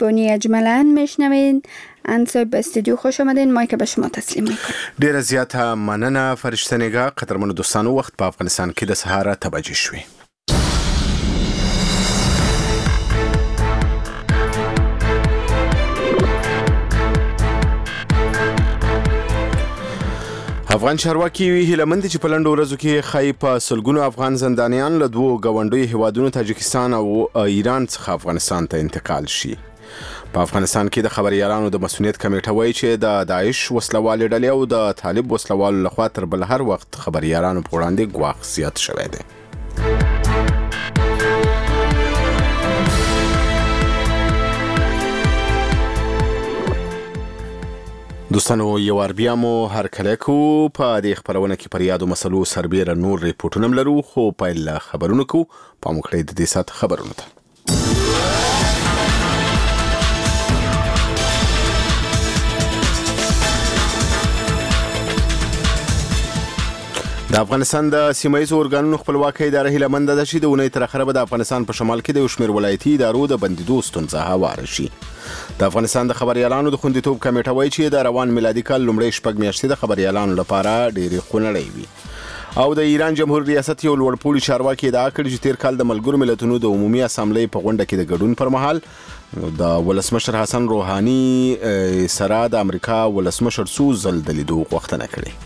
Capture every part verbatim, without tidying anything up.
اسبانی اجملا میشنوین. انصاب به استودیو خوش آمدین. مایک به شما تسلیم میکنم. ډیره زیاته مننه فرشته نگاه. قدرمنو دوستانو، وخت په افغانستان کې د سهار اته بجې شوې. افغان چارواکي هیلهمند چې په لنډو ورځو کې خای په سلګونو افغان زندانیان له دوو غونډوي هیوادونو تاجکستان او ایران څخه افغانستان ته انتقال شي. په افغانستان کې د خبريالانو د مسؤلیت کمیټه وایي چې د داعش وسلوال ډلې او د طالب وسلوالو لخوا تر بل هر وخت خبريالانو په وړاندې ګواښ زیات شوی دی. دوستانو، یو ور بیا مو هر کله کو په دې خبرونه کې پر یادو مسلو سربېره نور ریپورتونه لرو، خو پیل خبرونه کو په مخکې د دې سات خبرونه ته. د افغانستان د سیمایي اورګانونو خپلواکۍ اداره هیلهمند ده چې د اونۍ تر اخره به د افغانستان په شمال کې د یو شمېر ولایتي ادارو د بندیدو ستونزه هواره شي. د افغانستان د خبريالانو د خوندیتوب کمیټه وایي چې د روان میلادي کال لومړی شپږ میاشتې د خبريالانو لپاره ډېرې خونړۍ وي. او د ایران جمهور ریاست یو لوړپوړي چارواکي ادعا کړې چې تیر کال د ملګرو ملتونو د عمومي اسامبلې په غونډه کې د ګډون پر مهال د ولسمشر حسن روحاني سره د امریکا ولسمشر څو ځل د لیدو غوښتنه کړې.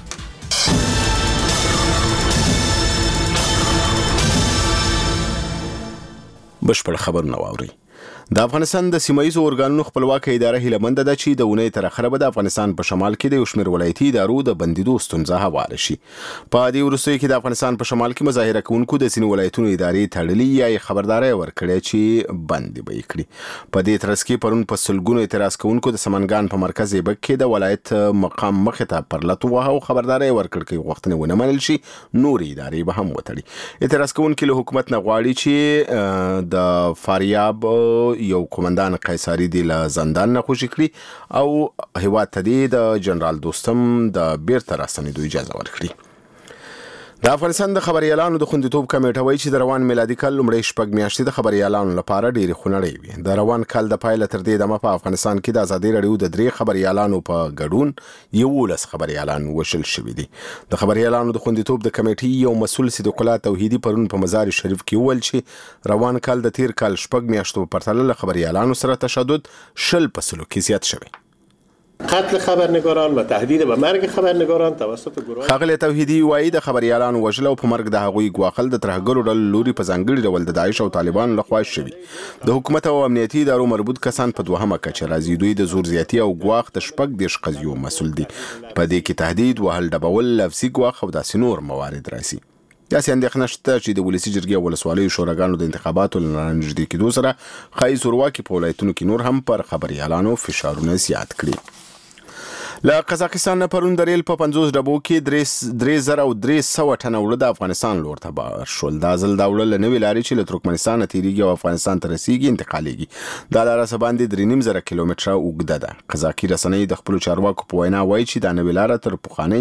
بشپړ خبرونه واوري. د افغانستان د سیمایي اورګانونو خپلواکۍ اداره هیلهمند ده چې د اونۍ تر اخره به د افغانستان په شمال کې د یو شمېر ولایتي ادارو د بندیدو ستونزه هواره شي. په دې وروستیو کې د افغانستان په شمال کې مظاهره کوونکو د ځینو ولایتونو ادارې تړلې یا خبرداري ورکړې چې بند به یې کړي. په دې ترڅ کې پرون په سلګونو اعتراض کوونکو د سمنګان په مرکز ایبک کې د ولایت مقام مخې ته پر لټو وه او خبرداري ورکړ کې غوښتنې ونه منل شي، نور ادارې به هم وتړي. اعتراض کوونکي له حکومت نه غواړي چې د فاریاب یو کمانډان قیصاری دی له زندان نه خوشي کړي او هیواد ته دی د جنرال دوستم د بیرته راستنېدو اجازه ورکړي. د افغانستان د خبريالانو د خوندیتوب کمیټه وایي چې د روان میلادي کال لومړی شپږ میاشتې د خبريالانو لپاره ډېرې خونړۍ وي. د روان کال د پایله تر دې دمه په افغانستان کې د ازادي راډیو د درې خبريالانو په ګډون یولس خبريالان وشل شوي دي. د خبريالانو د خوندیتوب د کمیټې یو مسؤل صدیق الله توحیدي پرون په مزار شریف کې وویل چې روان کال د تیر کال شپږ میاشتو په پرتله له خبريالانو سره تشدد شل په سلو کې زیات شوی. قتل خبرنگاران و تهدید به مرگ خبرنگاران توسط گروه خغل توحیدی وایي د خبريالانو وژل او په مرګ د هغوی ګواښل د ترهګرو ډلو لوري په ځانګړي ډول د داعش او طالبانو لخوا شوي. د حکومت او امنیتي ادارو مربوط کسان په دوهمه کچه راځي. دوی د زور زیاتی او ګواښ د شپږ دېرش قضیو مسؤل دي. په دې کې تهدید، وهل ډبول، لفظي ګواښ او داسې نور موارد راځي. داسې اندېښنه شته چې د ولسي جرګې او ولسوالیو شوراګانو د انتخاباتو له رانژدې کېدو سره ښایي زورواکي په ولایتونو کې نور هم پر خبريالانو فشارونه زیات کړي. له قزاقستان نه پرون د ریل په پنځوس ډبو کې درې زره او درې سوه ټنه اوړه د افغانستان لور ته بار شول. دا ځل دا اوړه له نوې لارې چې له ترکمنستان نه تېرېږي او افغانستان ته رسېږي انتقالېږي. دا لاره څه باندې درې نیم زره کیلومتره اوږده ده. قزاقي رسنۍ د خپلو چارواکو په وینا وایي چې دا نوې لاره تر پخوانۍ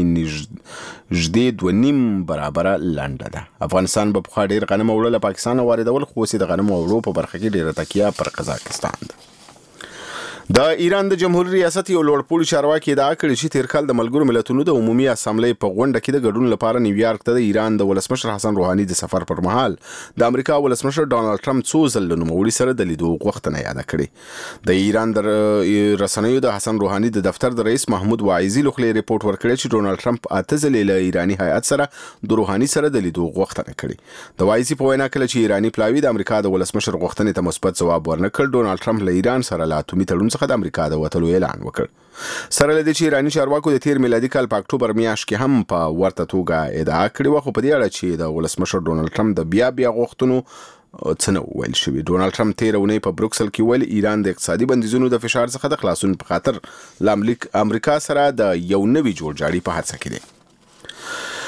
یوې نږدې دوه نیم برابره لنډه ده. افغانستان به پخوا ډېر غنم اوړه له پاکستان واردول، خو اوس یې د غنمو اوړو په برخه کې ډېره تکیه پر قزاقستان ده. د ایران د جمهور ریاست یو لوړپوړي چارواکي ادعا کړې چې تیر کال د ملګرو ملتونو د عمومي اسامبلې په غونډه کې د ګډون لپاره نیویارک ته د ایران د ولسمشر حسن روحاني د سفر پر مهال د امریکا ولسمشر ډانلډ ټرمپ څو ځل له نوموړي سره د لیدو غوښتنه یاده کړې. د ایران د رسنیو د حسن روحاني د دفتر د رئیس محمود واعظي له خولې ریپورت ورکړی چې ډونالډ ټرمپ اته ځلې له ایراني هیئت سره د روحاني سره د لیدو غوښتنه کړې. د واعظي په وینا کله چې ایراني پلاوي د امریکا د ولسمشر غوښتنې ته مثبت ځواب ورنکړ، ډونالډ ټرمپ له ایران سره له اتومي تړون څخه د امریکا د وتلو اعلان وکړ. سره لدې چې ایراني چارواکو د تیر میلادي کال په اکتوبر میاشت کې هم په ورته توګه ادعا کړې وه، خو په دې اړه چې د ولسمشر ډونالډ ټرمپ د بیا بیا غوښتنو څه نه ویل شوي. ډونالډ ټرمپ تېره اونۍ په بروکسل کې ویل ایران د اقتصادي بندیزونو د فشار څخه د خلاصون په خاطر له امریکا سره د یو نوي جوړجاړي په هڅه کې دی.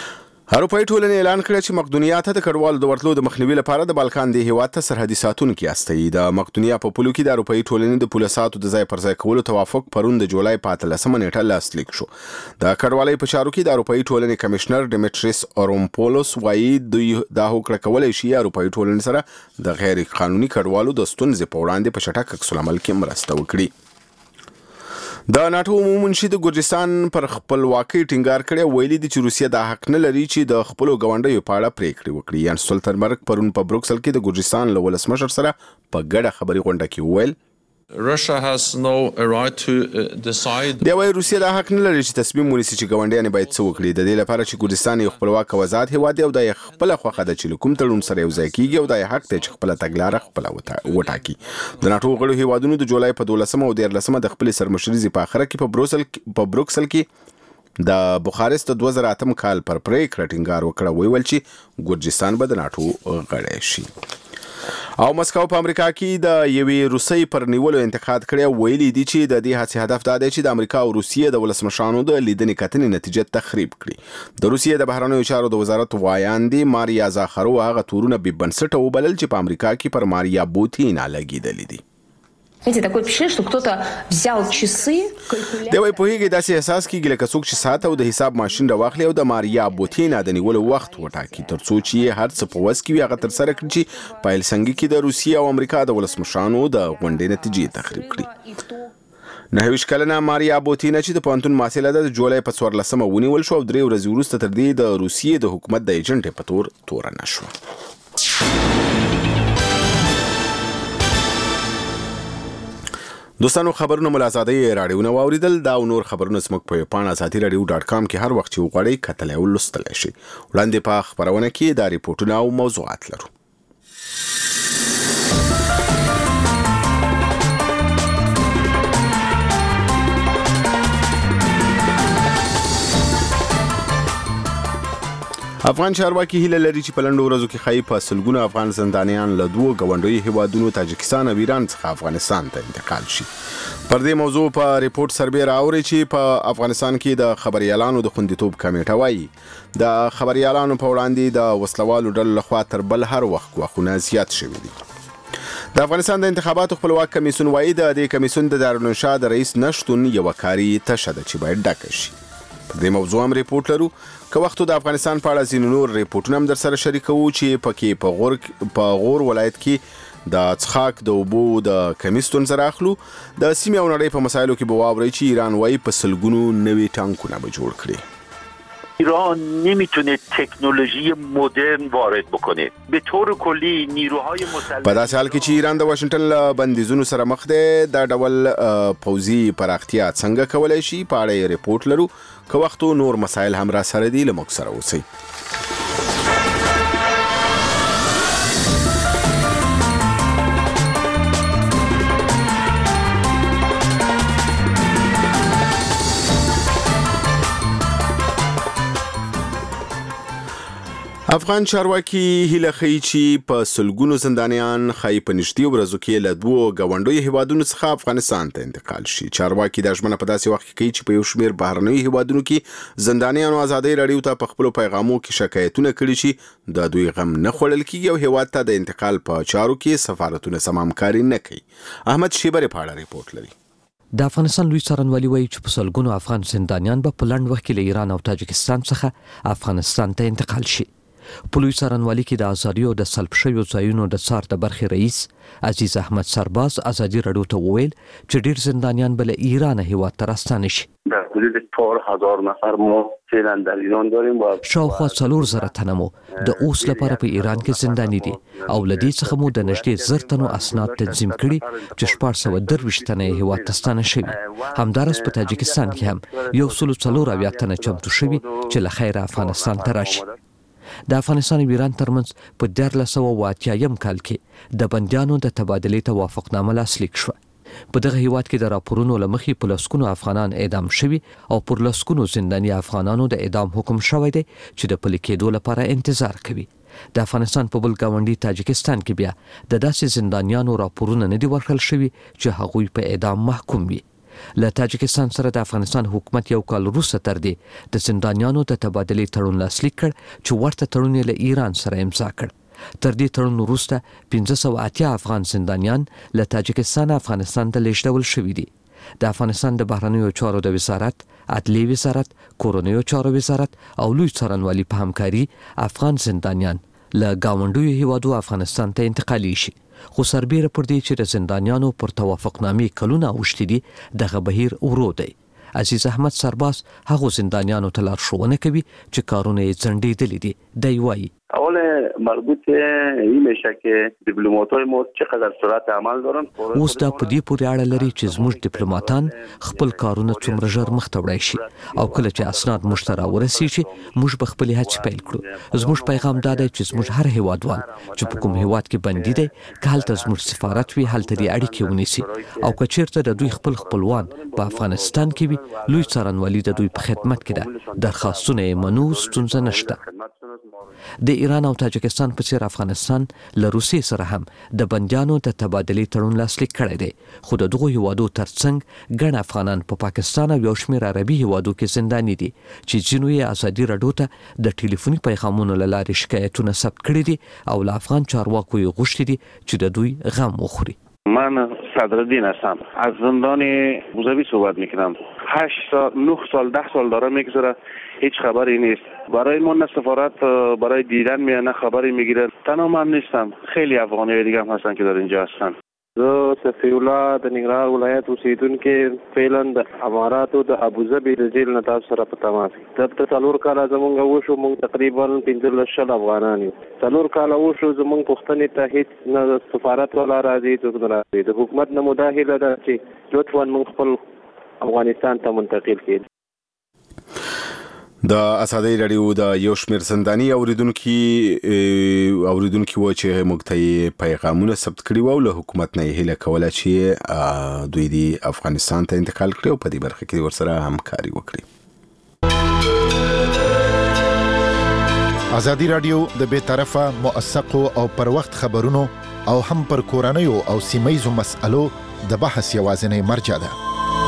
اروپایي ټولنې اعلان کړی چې مقدونیا ته د کډوالو د ورتلو د مخنیوي لپاره د بالکان د هیواد ته سرحدي ساتونکي استوي. د مقدونیا په پولو کې د اروپایي ټولنې د پوله ساتو د ځای پر ځای کولو توافق پرون د جولای په اتلسمه نیټه لاسلیک شو. د کډوالۍ په چارو کې د اروپایي ټولنې کمشنر ډیمیټریس اورمپولوس وایي دوی دا هوکړه کولی شي اروپایي ټولنې سره د غیر قانوني کډوالو د ستونزې په وړاندې په چټک عکس العمل کې مرسته وکړي. د ناټو عمومي منشي د ګرجستان پر خپلواکۍ ټینګار کړی، ویلي دي چې روسیه دا حق نه لري چې د خپلو ګاونډیو په اړه پریکړې وکړي. یان سولتنبرګ پرون په بروکسل کې د ګرجستان له ولسمشر سره په ګډه خبري غونډه کې وویل Russia has no right to uh, decide. دی وايي روسیه دا حق نه لري چې تصمیم ونیسي چې ګاونډیان باید څه وکړي. د دې لپاره چې ګرجستان یو خپلواک او آزاد هیواد دی او د خپل خوخه د چې کوم تړون سره یو ځای کیږي او د حق ته چې خپل تګلارې خپل وټاکي. د ناټو غړو هیوادونو د جولای په دولسمه او دیارلسمه د خپل سرمشري په اخره کې په بروسل په بروکسل کې د بوخارست د دوه زره اتم کال پر پریکړه ټینګار وکړ، ویل چې ګرجستان به د ناټو غړی شي. او مسکو په امریکا کې د یوې روسي پر نیولو انتقاد کړی، ویلي دي چې د دې هڅې هدف دا دی چې د امریکا او روسیې د ولسمشرانو د لیدنې کتنې نتیجه تخریب کړي. د روسیې د بهرنیو چارو د وزارت وایاندې ماریا زاخارو هغه تورونه بې بنسټه وبلل چې په امریکا کې پر ماریا بوتینا لګېدلي دي. Знаете, такое впечатление, что кто-то взял часы, калькулятор. دی وايي په هیګه داسې احساس کیږي لکه څوک چې ساعت او د حساب ماشين راواخلي او د ماریا بوتینا د نیولو وخت وټاکي ترڅو چې هر څه په وس کې وي هغه تر سره کړي چې په هلسنګي کې د روسیې او امریکا د ولسمشرانو د غونډې نتیجې تخریب کړي. نهه کلنه ماریا بوتینا چې د پوهنتون محصله ده د جولای په څوارلسمه ونیول شو او درې ورځې وروسته تر دې د روسیې د حکومت د ایجنټ په تور تورنه شوه. دوستانو خبرونه ملازادي راډیو نو اوریدل دا او نور خبرونه سمک په پاڼه ازادي رادیو ډاټ کام کې هر وخت یو غړی کتل او لوستل شي. وړاندې په خبرونه کې دا ریپورتونه او موضوعات لرو. افغان چارواکي هیله لري چې په لنډو ورځو کې خای په سلګونو افغان زندانیان له دوه غونډوي هیوادونو تاجکستان او ایران څخه افغانستان ته انتقال شي. پر دې موضوع په ریپورت سربې راوړي چې په افغانستان کې د خبريالانو د خوندیتوب کمیټه وایي د خبريالانو په وړاندې د وسلوالو ډلو لخوا تر بل هر وخت غوښنه زیات شوي دي. د افغانستان د انتخاباتو خپلواک کمیسیون وایي د دې کمیسیون د دارالانشا د رئیس نشټون یو کاری تشه ده چې باید ډکه شي. په دې موضوع هم ریپورت لرو. که وختو د افغانستان په اړه ځینې نور ریپورتونه هم در سره شریکو چې پکې په غور په غور ولایت کې د څښاک د اوبو د کمیسیون سره اخلو. د سیمې او نړۍ په مسایلو کې به واورئ چې ایران وایي په سلګونو نوي ټانکونه به جوړ کړي. ایران نمیتونه تکنولوژی مدرن وارد بکنه. به طور کلی نیروهای مسلح په داسې حال کې چې ایران د واشنگټن له بندیزونو سره مخ دی، دا ډول پوځي پراختیا څنګه کولای شي په اړه ریپورت لرو. که وختو نور مسایل هم را سره دي له موږ سره اوسئ. افغان چارواکي هیله ښیي چې په سلګونو زندانیان خای په نږدې ورځو کې له دوه غونډوي هیوادونو څخه افغانستان ته انتقال شي. چارواکي د ژمنه په داسې وخت کې کوي چې په یو شمېر بهرنیو هیوادونو کې زندانیانو ازادي راډیو ته په خپل پیغامو کې شکایتونه کړي چې د دوی غم نه خوړل کیږي او هیواد ته د انتقال په چارو کې سفارتونه سم همکاري نه کوي. احمد شیبر په اړه ریپورت لري. د افغانستان لوی څارنوالي وایي چې په سلګونو افغان زندانیان به په لنډ وخت کې له ایران او تاجکستان څخه افغانستان ته انتقال شي. په لوی څارنوالي کې د ازادي او د سلب شویو ځایونو د څار د برخې رئیس عزیز احمد سرباز ازادي راډیو ته وویل چې ډیر زندانیان به له ایران هیواد ته راستانه شي. در حدود چهار هزار نفر ما فعلا در ایران داریم. شاوخوا څلور زره تنه مو د اوس لپاره په ایران کې زنداني دي او له دې څخه مو د نږدې زر تنو اسناد تنظیم کړي چې شپږ سوه درویشت تنه هیواد ته ستانه شوي. همدارس په تاجکستان کې هم یو سلو څلور اویا تنه چمتو شوي چې له خیره افغانستان ته راشي. د افغانستان او ایران ترمنځ په دیارلس سوه اوه اتیایم کال کې د بندیانو د تبادلې توافقنامه لاسلیک شوه. په دغه هیواد کې د راپورونو له مخې په لسګونو افغانان اعدام شوي او پر لسګونو زنداني افغانانو د اعدام حکم شوی دی چې د پلي کېدو لپاره انتظار کوي. د افغانستان په بل ګاونډي تاجکستان کې بیا د داسې زندانیانو راپورونه نه دي ورکړل شوي چې هغوی په اعدام محکوم وي. له تاجکستان سره د افغانستان حکومت یو کال وروسته تر دې د زندانیانو د تبادلې تړون لاسلیک کړ چې ورته تړون یې له ایران سره امضا کړ. تر دې تړون وروسته پنځه سوه اتیا افغان زندانیان له تاجکستان افغانستان ته لیږدول شوي دي. د افغانستان د بهرنیو چارو د وزارت، عدلیې وزارت، کورنیو چارو وزارت او لوی څارنوالي په همکاري افغان زندانیان له ګاونډیو هیوادو افغانستان ته انتقالي شي. خو سربیره پر دې چې د زندانیانو پر توافقنامې کلونه اوښتي دي، دغه بهیر ورو دی. عزیز احمد سرباز هغو زندانیانو ته لارښوونه کوي چې کارونه یې ځنډېدلي دي. دی وایي اول مربوط این میشه که دیپلمات‌های ما چقدر سرعت عمل دارن. اوس دا په دې پورې اړه لري چې زموږ ډیپلوماتان خپل کارونه څومره ژر مخته وړی شي او کله چې اسناد موږ ته راورسیږي موږ به خپلې هڅې پیل کړو. زموږ پیغام دا دی چې زموږ هر هیوادوال چې په کوم هیواد کې بندي دی که هلته زموږ سفارت وي هلته دې اړیکې ونیسي او که چیرته د دوی خپل خپلوان په افغانستان کې وي لوی څارنوالي د دوی په خدمت کې ده. درخواستونه یې منو، ستونزه نشته. د ایران او تاجکستان په څیر افغانستان له روسیې سره هم د بندیانو د تبادلې تړون لاسلیک کړی دی، خو د دغو هیوادو ترڅنګ ګڼ افغانان په پاکستان او یو شمېر عربي هیوادو کې زنداني دي چې ځینو یې ازادي راډیو ته د ټلیفوني پیغامونو له لارې شکایتونه ثبت کړي دي او له افغان چارواکو یې غوښتي دي چې د دوی غم وخوري. من صدرالدین هستم، از زندان ابوظبی صحبت میکنم. هشت سال نه سال ده سال داره میگذره، هیچ خبری نیست. برای ما نه سفارت برای دیدن میاد نه خبری میگیره. تنها من نیستم، خیلی افغانی دیگه هم هستن که در اینجا هستن. زه صفی الله د ننګرهار ولایت اوسیدونکو فعلا د اماراتو د ابوظبي د جیل نه تاسو سره په تماس دلته څلور کاله زمونږ وشو، موږ تقریبا پنځلس شل افغانان یو. څلور کاله وشو زمونږ پوښتنې ته هیڅ نه سفارت ولا راځي، څوک نه راځي. د حکومت نه مداخله ده چې لطفا موږ خپل افغانستان ته منتقل کړي. د ازادي رادیو د یو شمېر زنداني اوریدونکي اوریدونکي و چې موږ ته پیغامونه ثبت کړي وو، له حکومت نه هیله کوله چې دوی دی افغانستان ته انتقال کړي او په دې برخه کې ورسره همکاري وکړي. ازادي رادیو د بې طرفه، موثقو او پر وخت خبرونو او هم پر کورنیو او سیمه‌یزو مسألو د بحث یوازینی مرجع ده.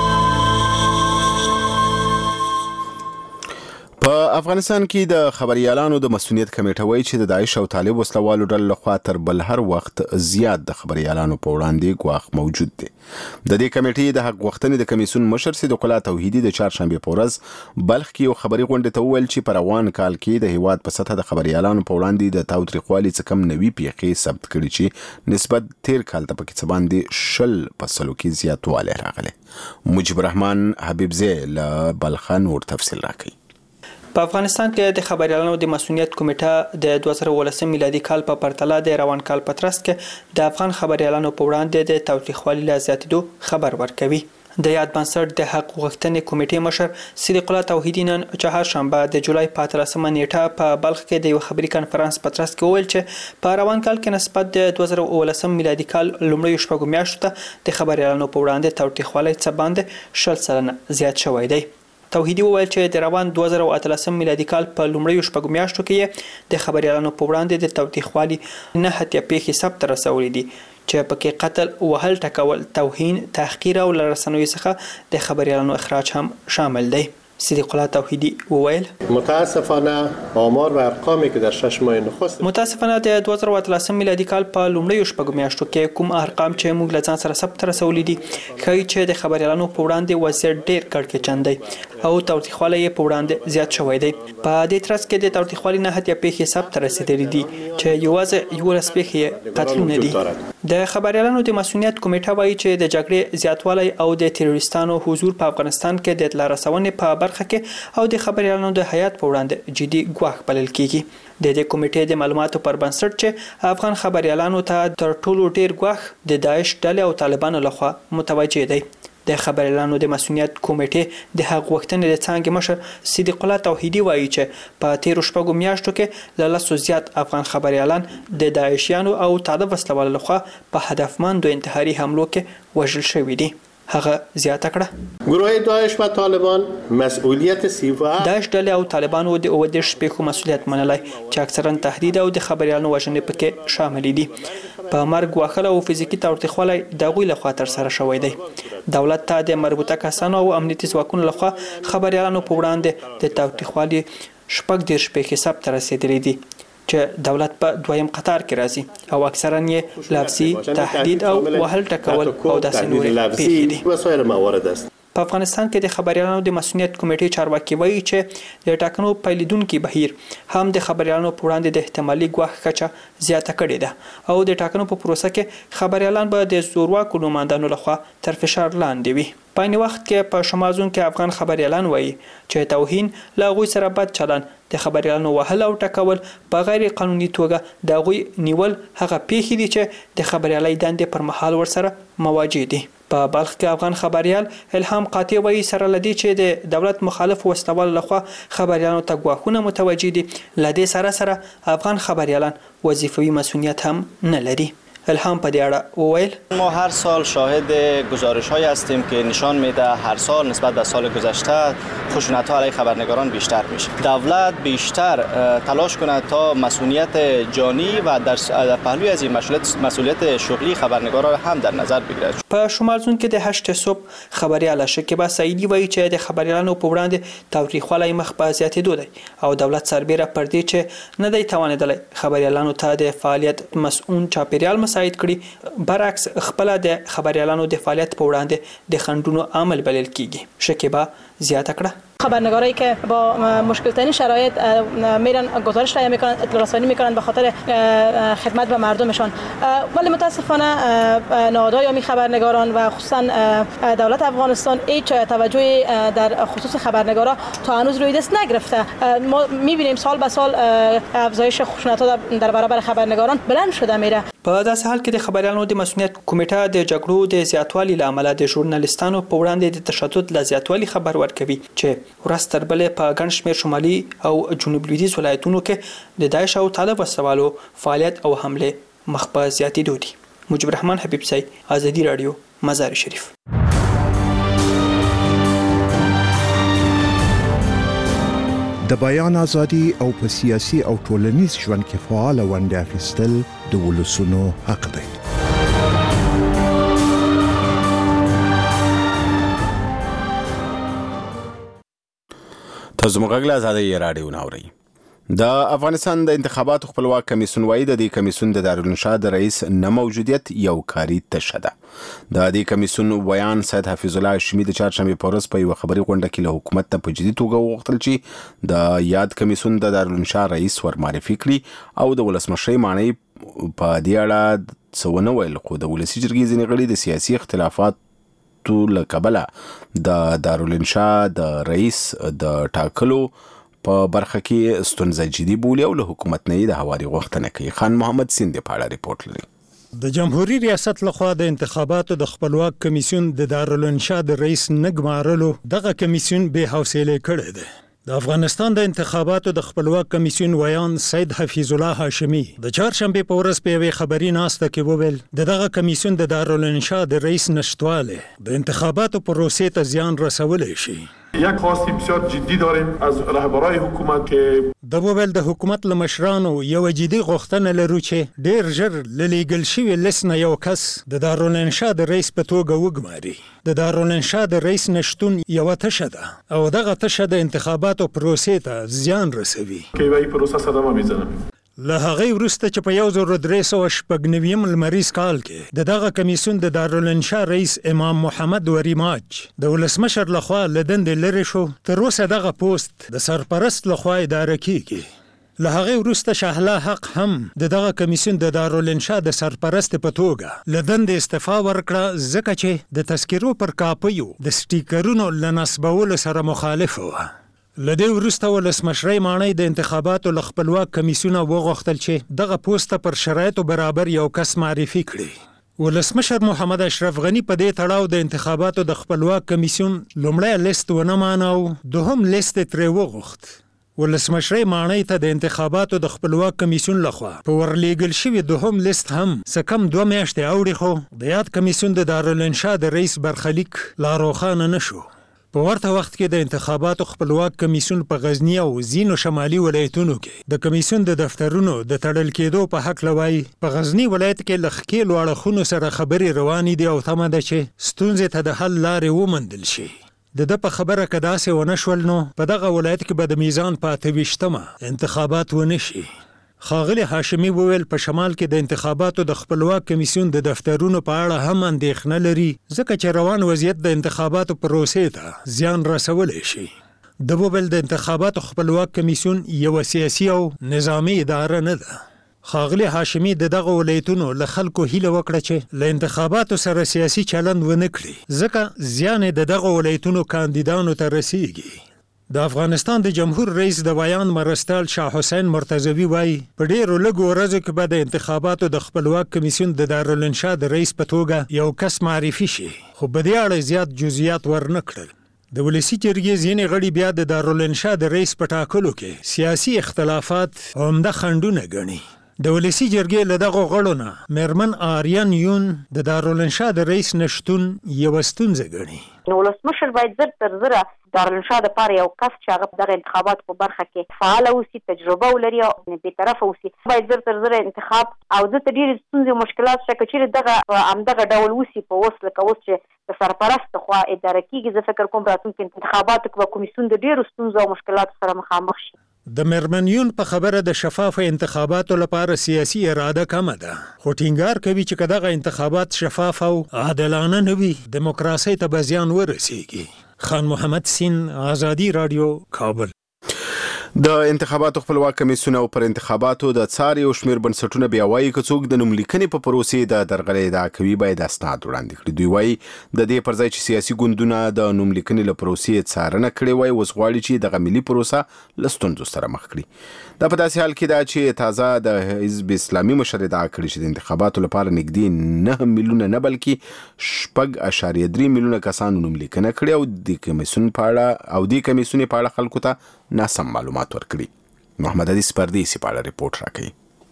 په افغانستان کې د خبريالانو د مسؤلیت کمیټه وایي چې د داعش او طالب وسلوالو ډلو لخوا تر بل هر وخت زیات د خبريالانو په وړاندې ګواښ موجود دی. د دې کمیټې د حق غوښتنې د کمیسیون مشر صدیق الله توحیدي د چهارشنبه په ورځ بلخ کې یو خبري غونډه ته وویل چې په روان کال کې د هیواد په سطح د خبريالانو په وړاندې د تاوتریخوالي څخه کم نوي پیښې ثبت کړي چې نسبت تیر کال ته پکې څه باندې شل په سلو کې زیاتوالی راغلی. مجيب الرحمن حبیبزی له بلخ نور تفصیل راکړي. په افغانستان کې د خبريالانو د مسؤلیت کمیټه د دوه زره ولسم میلادي کال په پرتله د روان کال په ترڅ کې د افغان خبريالانو په وړاندې د تاوتریخوالي له زیاتېدو خبر ورکوي. د یاد بنسټ د حق غوښتنې کمیټې مشر صدیق الله توحیدي نن چهارشنبه د جولای په اتلسمه نیټه په بلخ کې د یو خبري کانفرنس په ترڅ کې وویل چې په روان کال کې نسبت د دوه زره ولسم میلادي کال لومړیو شپږو میاشتو ته د خبريالانو په وړاندې تاوتریخوالي څه باندې شل سلنه زیات شوی دی. توحیدي وویل چې د روان دوه زره اتلسم میلادي کال په لومړیو شپږو میاشتو کې د خبريالانو په وړاندې د تاوتریخوالي نه اتیا پیښې ثبت رسولې دي چې پکې قتل، وهل، ټکول، توهین، تحقیر او له رسنیو څخه د خبريالانو اخراج هم شامل دی. صدیق الله توحیدی وویل متاسفانه آمار و ارقامی که در شش ماه نخست متاسفانه د دوه زره اتلسم میلادي کال په لومړیو شپږو میاشتو کې کوم ارقام چې موږ له ځان سره ثبت رسولې دي ښایي چې د خبريالانو په وړاندې وضعیت ډېر کړکېچن دی او تاوتریخوالی یې په وړاندې زیات شوی دی. په دې ترڅ کې د تاوتریخوالي نه اتیا پیښې ثبت رسېدلې دي چې یوازې یولس پیښې قتلونه دي. د خبريالانو د مسؤلیت کمیټه وایي چې د جګړې زیاتوالی او د تروریستانو حضور په افغانستان کې د اطلاع رسونې په برخه کې او د خبريالانو د حیات په وړاندې جدي ګواښ بلل کیږي. د دې کمیټې د معلوماتو پر بنسټ چې افغان خبريالانو ته تر ټولو ډیر ګواښ د داعش ډلې او طالبانو لخوا متوجه دی. د خبريالانو د مسؤلیت کمیټې د حق غوښتنې د څانګې مشر صدیق الله توحیدي وایي چې په تیرو شپږو میاشتو کې له لسو زیات افغان خبريالان د داعشیانو او طالب وسلوالو لخوا په هدفمندو انتحاري حملو کې وژل شوي دي. هغه زیاته کړه گروه داعش و طالبان مسئولیت سیوا داعش ډلې او طالبانو د اوه دېرش پیښو مسؤلیت منلی چې اکثرا تهدید او د خبريالانو وژنې پکې شامل دي. په مرګ وهل او فزیکی تاوتریخوالی د هغوی لخوا ترسره شوی دی. دولت ته د مربوطه کسانو او امنیتي ځواکونو لخوا خبریالانو په وړاندې د تاوتریخوالي شپږ دېرش پیښې ثبت رسېدلې دي چې دولت په دویم قطار کې راځي او اکثرا یې لفظي تهدید او وهل ټکول او داسې نورې پیښې دي. وسایل موارد است. په افغانستان کې د خبریالانو د مسؤلیت کمیټې چارواکي وایي چې د ټاکنو پیلیدونکو بهیر هم د خبریالانو په وړاندې د احتمالي ګواښ کچه زیاته کړې ده او د ټاکنو په پروسه کې خبریالان به د زورواکو نوماندانو لخوا تر فشار لاندې وي. په عین وخت کې په شمال زون کې افغان خبریالان وایي چې توهین له هغوی سره بد چلند د خبریالانو وهل او ټکول په غیر قانوني توګه د هغوی نیول هغه پیښې دي چې د خبریالۍ دندې پر مهال ورسره مواجه دي. په بلخ کې افغان خبریال الهام قاطع وایي سره لدی چې د دولت مخالف وسلوال لخوا خبریالانو ته ګواښونه متوجه دي، لدی سره سره افغان خبریالان وظیفوي مسئولیت هم نه لري. الهام په دې اړه وویل ما هر سال شاهد گزارش‌هایی هستیم که نشان میده هر سال نسبت به سال گذشته خشونت‌ها علیه خبرنگاران بیشتر میشه. دولت بیشتر تلاش کنه تا مسئولیت جانی و در پهلوی از این مسئولیت مسئولیت شغلی خبرنگاران هم در نظر بگیره. په شمال زون کې د هشت صبح خبریال شکیبا سعیدی وایي چې د خبریالانو په وړاندې تاوتریخوالی مخ په زیاتېدو دی او دولت سربېره پر دې چې نه دی توانېدلی خبریالانو ته د فعالیت مسؤون چاپیریال مساعد کړي، برعکس خپل د خبریالانو د فعالیت په وړاندې د خنډونو عامل بلل کیږي. شکیبا زیاته کړه خبرنگارایی که با مشکل ترین شرایط میرن گزارش تهیه میکنن، اطلاع رسانی میکنن به خاطر خدمت به مردمشان، ولی متاسفانه نهادهای عامی خبرنگاران و خصوصا دولت افغانستان هیچ توجهی در خصوص خبرنگارا تا هنوز روی دست نگرفته. ما میبینیم سال به سال افزایش خشونت‌ها در برابر خبرنگاران بلند شده میره. په داسې حال کې د خبریالانو د مسؤلیت کمیټه د جګړو د زیاتوالي لامل د ژورنالیستانو په وړاندې د تشدد ل زیاتوالي خبر ورکوي چې ورځ تر بلې په ګڼ شمېر شمالي او جنوب لویدیځ ولایتونو کې د داعش او طالب وسلوالو فعالیت او حمله مخ په زیاتېدو دي. مجيب الرحمن حبیب سای، آزادی رادیو، مزار شریف. د بیان ازادي او په سیاسي او ټولنیز ژوند کې فعال ونډه اخیستل د ولسونو حق دی. تاسو موږ له آزادۍ رادیو ناوړئ. د افغانستان د انتخاباتو خپلواک کمیسیون وایي د دې کمیسیون د دارالانشا د رئیس نه موجودیت یو کاري تشه ده. د دې کمیسیون ویان سید حفیظ الله هاشمي د چهارشنبې په ورځ په یوه خبري غونډه کې له حکومت ته په جدي توګه وغوښتل چې د یاد کمیسیون د دارالانشا رئیس ورمعرفي کړي او د ولسمشرۍ ماڼۍ په دې اړه څه ونه ویل، خو د ولسي جرګې ځینې غړي د سیاسي اختلافات له کبله د دارالانشا د رئیس د ټاکلو په برخه کې ستونزه جدي بولي او له حکومت نه د هواري غوښتنه کوي. خان محمد سیند په اړه ریپورت لري. د جمهوریت ریاست لخوا د انتخاباتو د خپلواک کمیسیون د دارالانشا د رئیس نګمارلو دغه کمیسیون به حوصله کړی دی. د افغانستان د انتخاباتو د خپلواک کمیسیون ویان سید حفیظ الله هاشمي د چهارشنبه په ورځ په یوې خبري ناسته کې وویل د دغه کمیسیون د دارالانشا د رئیس نشټواله د انتخاباتو پروسې ته زیان رسولی شي. یک خواست بسیار جدی داریم از رهبرای حکومت که د وویل د حکومت له مشرانو یو جدي غوښتنه لرو چې ډیر ژر للیږل شوی لسنه یو کس د دارالانشا د رئیس په توګه وګماري. د دارالانشا د رئیس نشتون یو تشه ده او دغه تشه د انتخاباتو پروسې ته زیان رسوي. که وی پروسه صدمه میزنه. له هغې وروسته چې په یو زر درې سوه شپږ نویم لمریز کال کې د دغه کمیسیون د دارالانشا رئیس امام محمد وریماج د ولسمشر لخوا له دندې لرې شو، تر اوسه دغه پوسټ د سرپرست لخوا اداره کیږي. له هغې وروسته شاهلا حق هم د دغه کمیسیون د دارالانشا د سرپرست په توګه له دندې استعفا ورکړه، ځکه چې د تذکرو پر کاپیو د سټیکرونو له نصبولو سره مخالف وه. لدې وروسته ولسمشرۍ ماڼۍ د انتخاباتو له خپلواک کمیسیونه وغوښتل چې دغه پوسټ پر شرایطو برابر یو کس معرفي کړي. ولسمشر محمد اشرف غنی په دې تړاو د انتخاباتو د خپلواک کمیسیون لومړی لیست ونه مانه او دوهم لیست ترې وغوښت. ولسمشرۍ ماڼۍ ته د انتخاباتو د خپلواک کمیسیون لخوا په ورلیږل شوي دوهم لیست هم څه کم دوه میاشتې اوړي، خو د یاد کمیسیون د دارالانشا د رئیس برخلیک لا روښانه نه شو. په ورته وخت کې د انتخاباتو خپلواک کمیسیون په غزنی او ځینو شمالي ولایتونو کې د کمیسیون د دفترونو د تړل کېدو په حق لوي. په غزنی ولایت کې لخکېلو اړخونو سره خبرې روانې دي او تمه ده چې ستونزې ته د حل لارې وموندل شي. د ده په خبره که داسې ونه شول نو په دغه ولایت کې به د میزان په اته ویشتمه انتخابات ونه شي. ښاغلي هاشمي وویل په شمال کې د انتخاباتو د خپلواک کمیسیون د دفترونو په اړه هم اندېښنه لري ځکه چې روان وضعیت د انتخاباتو پروسې ته زیان رسولی شي. د وویل د انتخاباتو خپلواک کمیسیون یوه سیاسي او نظامي اداره نه ده. ښاغلي هاشمي د دغه ولایتونو له خلکو هیله وکړه چې له انتخاباتو سره سیاسي چلند ونه کړي ځکه زیان د دغه ولایتونو کاندیدانو ته رسیږي. د افغانستان د جمهور رئیس د بیان مرستال شاه حسین مرتضوی وایي په ډېرو لږو ورځو کې به د انتخاباتو د خپلواک کمیسیون د دارالانشا د رئیس په توګه یو کس معرفي شي خو په دې اړه زیات جزئیات ورنه کړل. د ولسي جرګې ځینې غړي بیا د دارالانشا د رئیس په ټاکلو کې سیاسي اختلافات عمده خنډونه ګڼي. د ولسي جرګې له دغو غړو نه میرمن آریان یون د دارالانشا د رئیس نشتون یوه ستونزه ګڼي. نو ولسمشر باید زر تر زره دارالانشا دپاره یو کس چې هغه په دغه انتخاباتو په برخه کې فعاله اوسي، تجربه ولري او بېطرفه اوسي، باید زر تر زره انتخاب او دلته ډېرې ستونزې او مشکلات شته. که چېرې دغه په همدغه ډول اوسي په اوس لکه اوس چې د سرپرست خوا اداره کېږي، زه فکر کوم په راتلونکي انتخاباتو کې به کمیسیون د ډېرو ستونزو او مشکلاتو سره مخامخ شي. د میرمنیون په خبره د شفاف انتخاباتو لپاره سیاسي اراده کمه ده خو ټینګار کوي چې که دغه انتخابات شفاف او عادلانه نه وي دیموکراسۍ ته به زیان ورسیږي. خان محمد سین، آزادي راډیو، کابل. د انتخاباتو خپلواک کمیسیون او پر انتخاباتو د څار یو شمېر بنسټونه بیا وایي که څوک د نوملیکنې په پروسې د درغلۍ ادعا کوي باید اسناد وړاندې کړي. دوی وایي د دې پر ځای چې سیاسي ګوندونه د نوملیکنې له پروسې څارنه کړې وای اوس غواړي چې دغه ملي پروسه له ستونزو سره مخ کړي. دا په داسې حال کې ده چې تازه د حزب اسلامي مشر ادعا کړې چې د انتخاباتو لپاره نږدې نه میلیونه نه بلکې شپږ اعشاریه درې میلیونه کسانو نوملیکنه کړې او د کمیسیون په اړه او د کمیسیون په اړه خلکو ته ناسم معلومات ورکړي. محمد عدیس پردیسی په اړه ریپورت راکوي.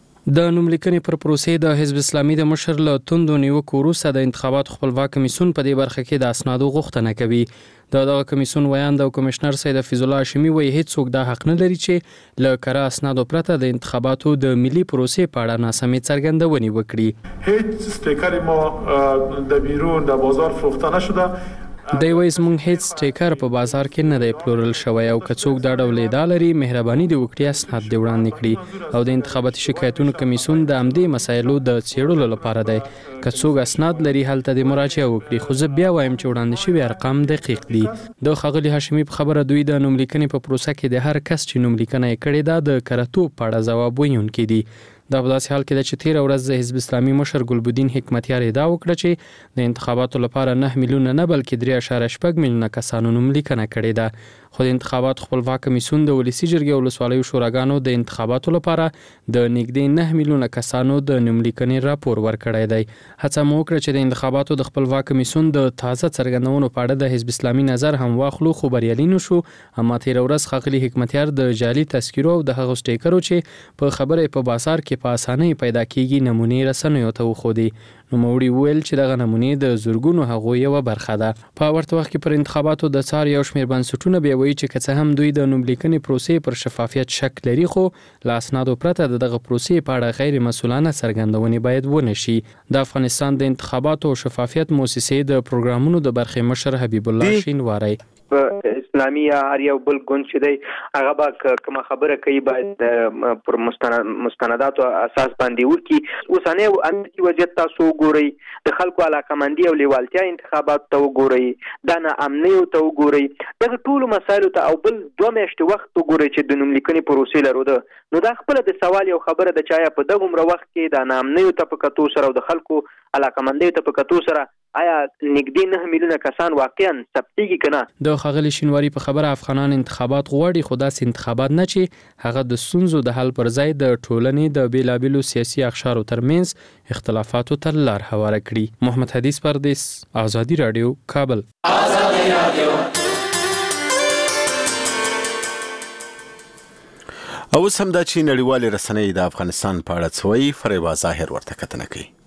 د نوملیکنې پر پروسې د حزب اسلامي د مشر له توندو نیوکو وروسته د انتخاباتو خپلواک کمیسیون په دې برخه کې د اسنادو غوښتنه کوي. د دغه کمیسیون ویاند او کمشنر سید فیض الله هاشمي وایي هیڅوک دا حق نه لري چې له کره اسنادو پرته د انتخاباتو د ملي پروسې په اړه ناسمې څرګندونې وکړي. هیڅ سټیکر ما د بیرون د بازار فروخته نشده. دی وایي زموږ هیڅ سټیکر په بازار کې نه دی پلورل شوی او که څوک دا ډول ادعا لري مهرباني دې وکړي اسناد دې وړاندې کړي. او د انتخاباتي شکایتونو کمیسیون د همدې مسایلو د څېړلو لپاره دی. که څوک اسناد لري هلته دې مراجعه وکړي. خو زه بیا وایم چې وړاندې شوي ارقام دقیق دي. د ښاغلي هاشمي په خبره دوی د نوملیکنې په پروسه کې د هر کس چې نوملیکنه یې کړې ده د کرهتوب په اړه ځواب ویونکي دي. دا په داسې حال کې ده چې تېره ورځ د حزب اسلامي مشر ګلبدین حکمتیار ادعا وکړه چې د انتخاباتو لپاره نه میلیونه نه بلکې درې اعشاریه شپږ میلیونه کسانو نوملیکنه کړې ده. خو د انتخاباتو خپلواک کمیسیون د ولسي جرګې او ولسوالیو شوراګانو د انتخاباتو لپاره د نږدې نه میلیونه کسانو د نوملیکنې راپور ورکړی دی. هڅه مو وکړه چې د انتخاباتو د خپلواک کمیسیون د تازه څرګندونو په اړه د حزب اسلامي نظر هم واخلو خو بریالي نه شو. اما تېره ورځ ښاغلي حکمتیار د جعلي تذکیرو او د هغو سټیکرو چې په خبره په بازار کې په اسانۍ پیدا کیږي نمونې رسنیو ته وښودې. نوموړي وویل چې دغه نمونې د زرګونو هغو یوه برخه ده. په ورته وخت کې پر انتخاباتو د څار یو شمېر بنسټونه بیا وایي چې که څه هم دوی د نوملیکنې پروسې پر شفافیت شک لري خو له اسنادو پرته د دغه پروسې په اړه غیر مسؤلانه څرګندونې باید ونه شي. د افغانستان د انتخاباتو او شفافیت موسسې د پروګرامونو د برخې مشر حبیب الله شینواری اسلامي یا هر یو بل ګوند چې دی هغه به کومه خبره کوي باید پر مستنداتو اساس باندې وکړي. اوسنی امنیتي وضعیت تاسو وګورئ، د خلکو علاقمندي او لیوالتیا انتخاباتو ته وګورئ، دا ناامنیو ته وګورئ، دغه ټولو مسایلو ته او بل دوه میاشتې وخت وګورئ چې د نوملیکنې پروسې لرو ده. نو دا خپله د سوال یو خبره ده چې آیا په دغومره وخت کې د ناامنیو ته په کتو سره او د خلکو علاقمندیو ته په کتو سره آیا نږدې نه میلیونه کسان واقعا ثبتېږي که نه؟ د ښاغلي شینواري په خبره افغانان انتخابات غواړي خو داسې انتخابات نه چې هغه د ستونزو د حل پر ځای د ټولنې د بېلابېلو سیاسي اقشارو ترمنځ اختلافاتو ته لار هواره کړي. محمد حدیث پردیس، آزادي راډیو، کابل. آزادي راډیو. اوس هم دا چې نړیوالې رسنۍ د افغانستان په اړه څه وایي، فریبا ظاهر ورته کتنه کوي.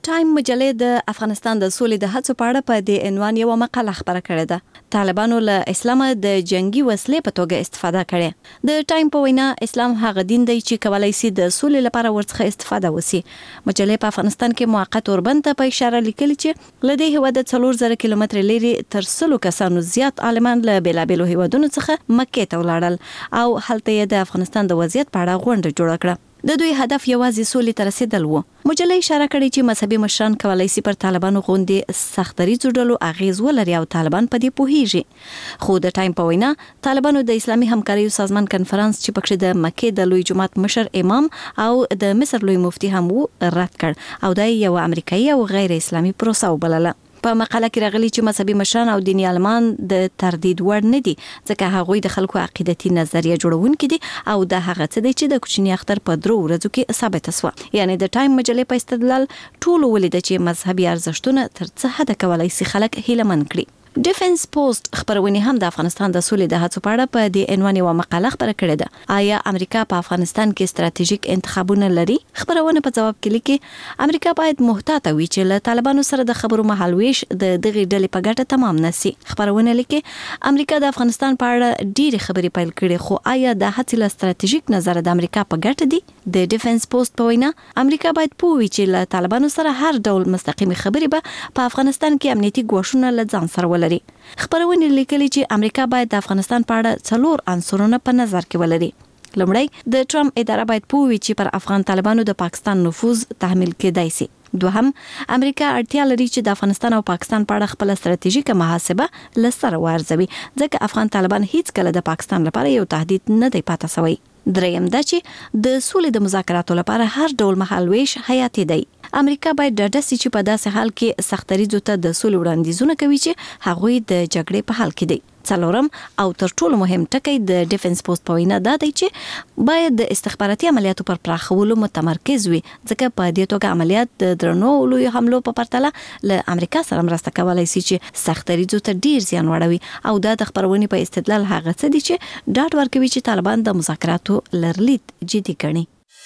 ټایم مجلې د افغانستان د سولې د هڅو په اړه په دې عنوان یو مقاله خبره کړې ده. طالبانو له اسلام د جنگي وسلې په توګه استفاده کړې. د ټایم په وینا اسلام هغه دین دی چې کولای شي د سولې لپاره ورڅخه استفاده وسی. مجلې په افغانستان کې موقت اوربند ته په اشاره لیکلي چې لدې هیواد د څلور زره کیلومتر لري تر سلو کسانو زیات عالمان له بیلابېلو هیوادونو څخه مکې ته ولاړل او هلته یې د افغانستان د وضعیت په اړه غونډه جوړه کړه. د دوی هدف یوازې سولې ته رسیدل و. مجلې اشاره کړې چې مذهبي مشران کولای شي پر طالبانو غوندې سختري ډلو اغیز ولري او طالبان په دې پوهیږي. خو د ټایم په وینا طالبانو د اسلامي همکاري سازمان کنفرانس چې پکې د مکې د لوی جماعت مشر امام او د مصر لوی مفتي هم رد کړ او دا یو امریکایي او غیر اسلامي پروسه وبلله. په مقاله کې راغلي چې مذهبي مشران او دیني عالمان د تردید وړ نه دي ځکه هغوی د خلکو عقیدتي نظریه جوړونکي دي او د هغه څه دی چې د کوچني اختر په درو ورځو کې ثابت شوه. یعنی د ټایم مجلې په استدلال ټول ولید چې مذهبي ارزښتونه تر څه حد کولای شي خلک هیلمن کړي. ډیفنس پوسټ خبرونه هم د افغانستان د سولې د هڅو په اړه په دې عنوان یو مقاله خبره کړې ده. آیا امریکا په افغانستان کې ستراتیژیک انتخابونه لري؟ خبرونه په جواب کې لیکي امریکا باید محتاط وي چې له طالبانو سره د خبرو مهالويش د دغه ډلې په ګټه تمام نشي. خبرونه لیکي امریکا د افغانستان په اړه ډېری خبرې پیل کړې خو آیا د هڅې له ستراتیژیک نظر د امریکا په ګټه دي؟ د ډیفنس پوسټ په وینا امریکا باید پوه وي چې له طالبانو سره هر ډول مستقیمي خبرې به په افغانستان کې امنیتي ګواښونه له ځان سره ولري. خبرونه لیکلي چې امریکا باید د افغانستان په اړه څلور عنصرونه په نظر کې ولري. لومړی د ټرمپ اداره باید پوه وي چې پر افغان طالبانو د پاکستان نفوذ تحمیل کېدای شي. دوهم امریکا اړتیا لري چې د افغانستان او پاکستان په اړه خپل ستراتیژیکه محاسبه لسر وارزوي ځکه افغان طالبان هیڅ کله د پاکستان لپاره یو تهدید نه دی پاتې شوی. دریم دا چې د سولې د مذاکراتو لپاره هر ډول مهالويش حیاتي دی. امریکا باید ډاډه شي چې په داسې حال کې سختریزو ته د سولې وړاندیزونه کوي چې هغوی د جګړې په حال کې دي. څلورم او تر ټولو مهم ټکی د ډیفنس پوسټ په وینا دا دی چې باید د استخباراتي عملیاتو پر پراخولو متمرکز وي ځکه په دې توګه عملیات د درنو لوی حملو په پرتله له امریکا سره مرسته کولای شي چې سختریزو ته ډیر زیان وړوي او دا د خبرونې په استدلال هغه څه دي چې ډاډ ورکوي چې طالبان د مذاکراتو لرلید جدي ګڼي.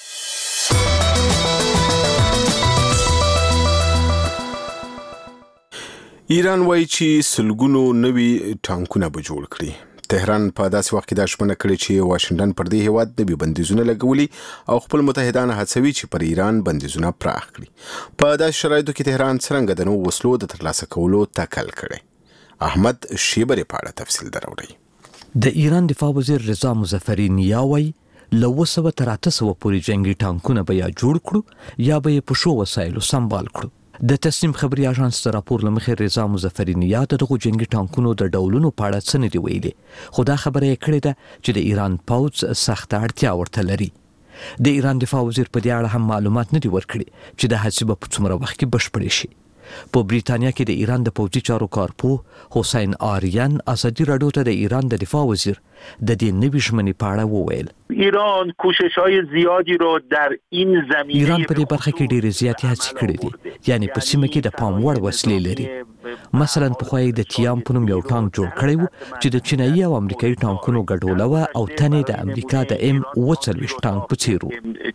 ایران وایي چې سلګونو نوي ټانکونه به جوړ کړي. تهران په داسې وخت کې دا شپنه کړې چې واشنگټن پر دې هیواد نوي بندیزونه لګولي او خپل متحدان هڅوي چې پر ایران بندیزونه پراخ کړي. په داسې شرایطو کې تهران څنګه د نوو وسلو د ترلاسه کولو تکل کړي؟ احمد شیبری په اړه تفصیل دراوړي. د ایران دفاع وزیر رضا مظفری نیا وایي له اوه سوه تر اته سوه پورې جنگي ټانکونه به یا جوړ کړو یا به یې په ښو وسایلو سمبال کړو. د تصنیم خبري اژانس د راپور لمخې رضا مظفری نیا د دغو جنگي ټانکونو د ډولونو په اړه څه نه دی ویلي خو دا خبره یې کړې ده چې د ایران پوځ سخته اړتیا ورته لري. د ایران دفاع وزیر په دې اړه هم معلومات نه دي ورکړي چې د هڅې به په څومره وخت کې بشپړې شي. په بریتانیا کې د ایران د پوځي چارو کارپوه حسین آریان ازادي راډیو ته د ایران د دفاع وزیر د دې نوې ژمنې په اړه وویل. ایران کوشش‌های زیادی رو در این زمینه ایران په دې برخه کې ډېرې زیاتې هڅې کړې دي یعنی په سیمه کې د پام وړ وسلې لري. مثلا په خوای د تیام په نوم یو ټانک جوړ کړی و چې د چینایي او امریکایي ټانکونو ګډوله او تنې د امریکا د ام اوه څلوېښت ټانک په څیر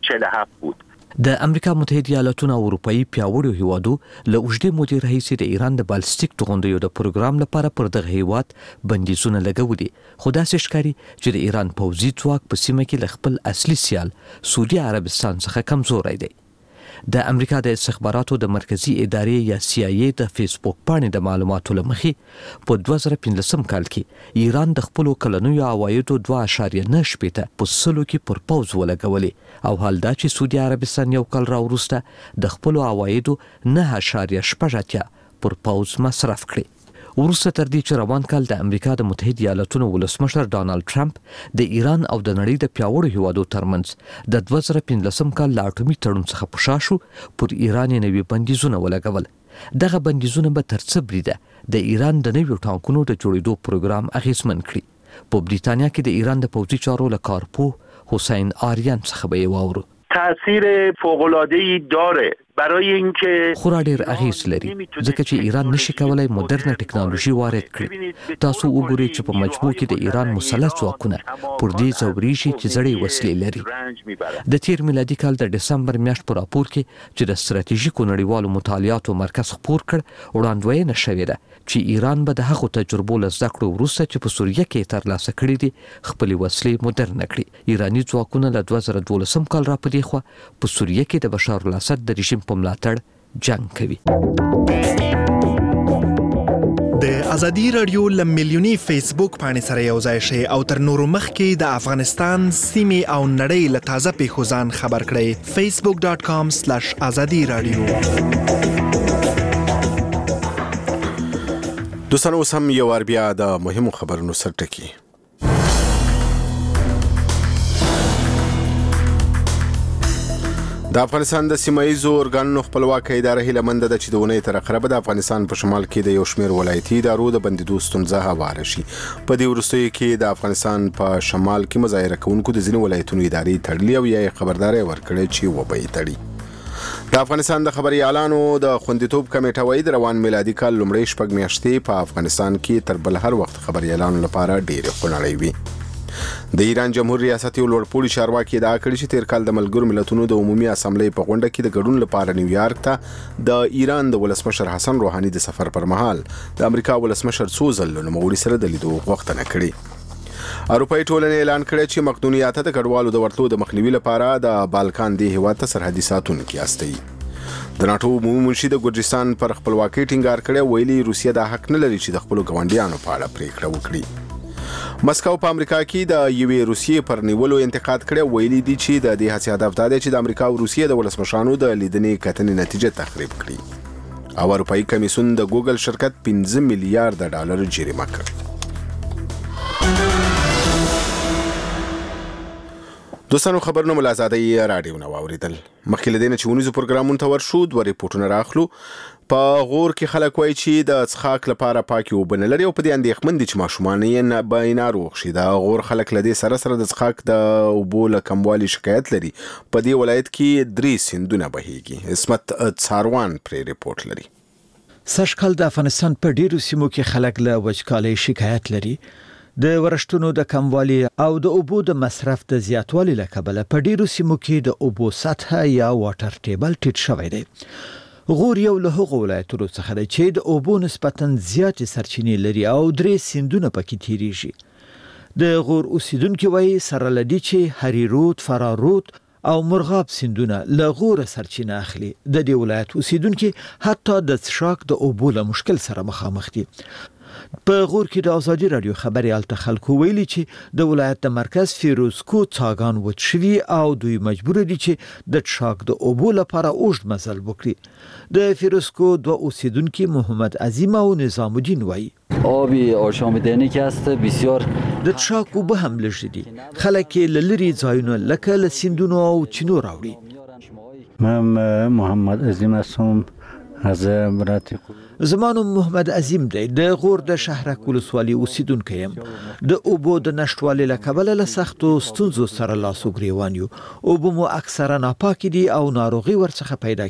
و. د امریکا متحده ایالاتونو او اروپאי پیاوړو هیوادو له اوږدې مودې راهیسې د ایران د بالستیک توغندیو د پروګرام لپاره پر دغه هیواد بندیزونه لګولي خو داسې ښکاري چې د ایران پوځي ځواک په سیمه کې له خپل اصلي سیال سعودي عربستان څخه کمزوری دی. د امریکا د استخباراتو د مرکزی ادارې یا سی آی ای د فیسبوک پاڼې د معلوماتو له مخې په دوه زره پنځلسم کال کې ایران د خپلو کلنیو عوایدو دوه اعشاریه نه شپېته په سلو کې پر پوځ ولګولې او حال دا چې سعودي عربستان یو کال راوروسته د خپلو عوایدو نه اعشاریه شپږ اتیا پر پوځ مصرف کړي. وروسته تر دې چې روان کال د امریکا د متحده ایالاتونو ولسمشر ډانلډ ټرمپ د ایران او د نړۍ د پیاوړو هیوادو ترمنځ د دوه زره پنځلسم کال له اټومي تړون څخه په شا شو پر ایران یې نوي بندیزونه ولګول. دغه بندیزونه به تر څه بریده د ایران د نویو ټانکونو د جوړېدو پروګرام اغیزمن کړي. په بریتانیا کې د ایران د پوځي چارو له کارپوه حسین آریان څخه به یې واورو. تاثیر فوق‌العاده‌ای داره برای اینکه خورا ډیر اغیز لري ځکه چې ایران نشي کولای مدرنه ټکنالوژي وارد کړي. تاسو وګورئ چې په مجموع کې د ایران مسلح ځواکونه پر دې ځوريږي چې زړې وسلې لري. د تیر میلادي کال د دسمبر میاشت په راپور کې چې د ستراتیژیکو نړیوالو مطالعاتو مرکز خپور کړ وړاندوینه شوې ده چې ایران به د هغو تجربو له زده کړو وروسته چې په سوریه کې ترلاسه کړي دي خپلې وسلې مدرنه کړي. ایراني ځواکونه له دوه زره دولسم کال را پدې خو په سوریه کې د بشار الاسد د رژیم په ملاتړ جنگ کوي. د ازادي رادیو ل ملیونی فیسبوک باندې سره یو ځای شي او تر نورو مخکې د افغانستان سیمې او نړۍ له تازه پیښو ځان خبر کړئ. facebook dot com slash azadi radio. دوستانو سم یو ور بیا د مهمو خبرونو سرټکی. د افغانستان د سیمایي ارګانونو خپلواکي اداره هیله مند ده چې د ونې تر اخره د افغانستان په شمال کې د یو شمېر ولایتي ادارو د بندیدو ستونزه هواره شي. په دې وروستیو کې د افغانستان په شمال کې مظاهره کوونکو د ځینو ولایتونو ادارې تړلې او یا خبرداري ورکړې چې وبې تړي. د افغانستان د خبري اعلانو د خوندیتوب کمیټه وایي د روان میلادي کال لومړی شپږ میاشتې په افغانستان کې تر بل هر وخت خبري اعلان لپاره ډېر خونړی وي. د ایران جمهور ریاست یو لوړپوړي چارواکي ادعا کړې چې تیر کال د ملګرو ملتونو د عمومي اسامبلې په غونډه کې د ګډون لپاره نیویارک ته د ایران د ولسمشر حسن روحاني د سفر پر مهال د امریکا ولسمشر څو ځله نوموړي سره د لیدو غوښتنه کړې. اروپایي ټولنې اعلان کړی چې مقدونیه ته د کډوالو د ورتلو د مخنیوي لپاره د بالکان دی هیواد ته سرحدي ساتونکي استوي. د ناتو عمومي منشي د ګرجستان پر خپلواکۍ ټینګار کړی، ویلي روسیه د حق نه لري چې د خپل ګاونډیانو په اړه پریکړه وکړي. مسکو په امریکا کې د یوې روسیې پر نیولو انتقاد کړی، ویلي دي چې د دې هڅې هدف دا دی چې د امریکا او روسیې د ولسمشرانو د لیدنې کتنې نتیجه تخریب کړي. او اروپایي کمیسیون د ګوګل شرکت پنځه میلیارډ ډالر جریمه کړ. دوستانو خبرونه ملازادي رادیو نو اوریدل. مخکې له دې نه چې ونیزو پروګرامونو ته ورشو دوه ریپورتونه راخلو. په غور کې خلک وایي چې د څښاک لپاره پاکي اوبه نه لري او په دې اندېښمن دي چې ماشومان یې نه به ناروغ شي. د غور خلک له دې سره سره د څښاک د اوبو له کموالي شکایت لري. په دې ولایت کې درې سیندونه بهیږي. اسمت څاروان پرې ریپورت لري. سږکال د افغانستان په ډیرو سیمو کې خلک له وچکالۍ شکایت لري. د ورشتونو د کموالي او د اوبو د مصرف د زیاتوالي له کبله په ډیرو سیمو کې د اوبو سطح یا واټر ټیبل ټیټ شوی دی. غور یو له هغو ولایتونو څخه دی چې د اوبو نسبتاً زیاتې سرچینې لري او درې سیندونه پکې تیریږي. د غور اوسیدونکو وایي سره لدی چې هری رود، فرار رود او مرغاب سیندونه له غور سرچینه اخلي. د دې ولایت اوسیدونکو حتی د څښاک د اوبو له مشکل سره مخامخ دي. په غور کې د ازادي رادیو خبري الته خلکو ویلي چې د ولایت د مرکز فیروزکو څاګان وچوي او دوی مجبور دي چې د څښاک د اوبو لپاره اوږد مزل وکړي. د فیروزکو دوه اوسیدونکو محمد عظیم او نظام الدین وایي آبی آشامیدنی که است بسیار د څښاک اوبه هم لږ دي. خلک یې لری ځایونو لکه له سیندونو او چینو راوړي. من محمد عظیم هستم از ولایت زمانو محمد عظیم دی. د غور د شهرک ولسوالۍ اوسیدونکی یم. د اوبو د نشټوالي له کبله له سختو ستونزو سره لاس و ګریوان یو. اوبه مو اکثرا ناپاکې دي او ناروغي ورڅخه پیدا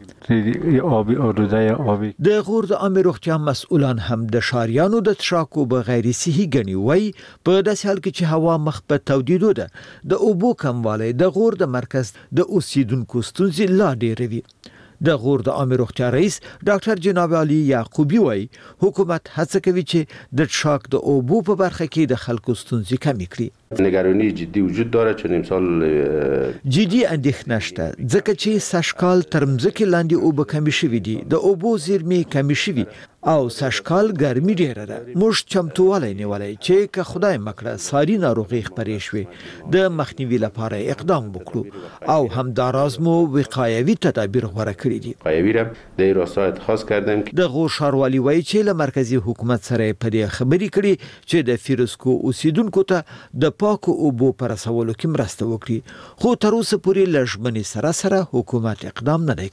کیږي. آبی آلوده آبی د غور د عامه روغتیا مسؤلان هم د شاریانو د څښاک اوبه غیر صحي ګڼي. وایي په داسې حال کې چې هوا مخ په تودېدو ده، د اوبو کموالی د غور د مرکز د اوسیدونکو ستونزې لا ډېروي. د غور د عامه روغتیا رئیس ډاکټر جناب علي یعقوبی وایي حکومت هڅه کوي چې د څښاک د اوبو په برخه کې د خلکو ستونزې کمې کړي. نگرانی جدی وجود داره چون امسال جدي اندېښنه شته ځکه چې سږکال تر مځکې لاندې اوبه کمې شوي دي، د اوبو زیرمې کمې شوي او سږکال ګرمي ډیره ده. موږ چمتووالی نیولی چې که خدای مکړه ساري ناروغۍ خپرې شوې د مخنیوي لپاره اقدام وکړو او همداراز مو وقایوي تدابیر غوره کړي دي. وقایوي را د این راستا اتخاذ کردم. د غور ښاروالي وایي چې له مرکزي حکومت سره په دې خبرې کړي چې د فیروزکو اوسیدونکو ته د پاکو اوبو پر رسولو کې مرسته وکړي، خو تر اوسه پورې له ژمنې سره سره حکومت اقدام نه دی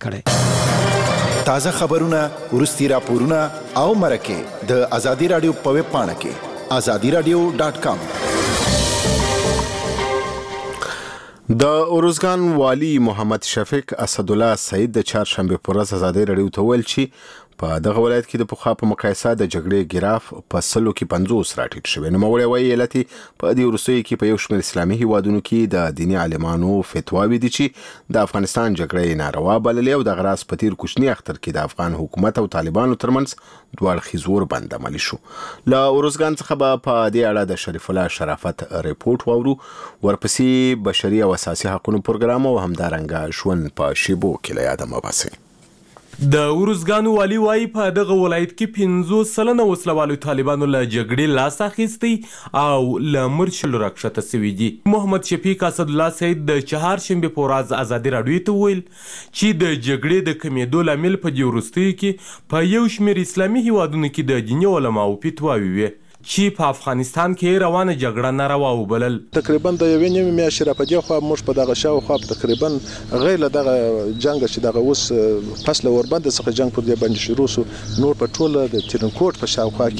کړی. تازه خبرونه، ورستي راپورونه او مرکه د ازادي رادیو په ویب پاڼه کې azadi radio dot com. د اروزګان والی محمد شفیق اسدالله سعید د چهارشنبه پر ورځ ازادي رادیو ته ویل چې په دغه ولایت کې د پخوا په مقایسه د جګړې ګراف په سلو کې پنځوس راټیټ شوی. نوموړی وایي علت په دې وروستیو کې په یو شمېر اسلامي هیوادونو کې د دیني عالمانو فتواوې دي چې د افغانستان جګړه یې ناروا بللې او دغه راز په تیر کوچني اختر کې د افغان حکومت او طالبانو ترمنځ دوه اړخیز اوربند عملي شو. له اروزګان څخه به په دې اړه د شریف الله شرافت ریپورت واورو. ورپسې بشري او اساسي حقوقو پروګرام او همدارنګه ژوند په شیبو کې له یاده مباسي. د اروزګان والی وایي په دغه ولایت کې پنځوس سلنه وسلوالو طالبانو له جګړې لاس اخیستی او له مرچلو راکښته سوي دي. محمد شفیق اسدالله سعید د چهارشنبې په ورځ ازادي راډیو ته وویل چې د جګړې د کمیدو لامل په دې وروستیو کې په یو شمېر اسلامي هیوادونو کې د دیني علماو فتواوې وې چې په افغانستان کې روانه جګړه ناروا وبلل. تقریبا د یوې نیمې میاشتې را په دې خوا موږ په دغه شاوخوا تقریبا غیر له دغه جنګ چې دغه اوس پس له اوربند څخه جنګ پر دې باندې شروع شو، نور په ټوله د ترنکوټ په شاوخوا